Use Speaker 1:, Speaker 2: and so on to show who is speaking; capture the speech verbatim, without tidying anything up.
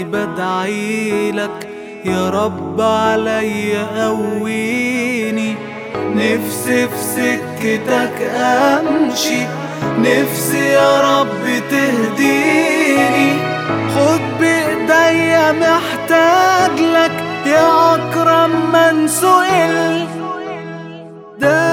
Speaker 1: بدعيلك يا رب عليا قويني. نفسي في سكتك امشي، نفسي يا رب تهديني. خد بايديا محتاج لك يا اكرم من سئل. ده